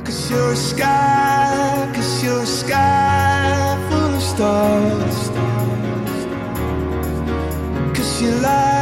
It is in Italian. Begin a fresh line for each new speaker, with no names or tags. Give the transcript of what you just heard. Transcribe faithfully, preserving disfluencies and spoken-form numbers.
'Cause you're a sky, 'cause you're a sky full of stars. 'Cause you lie.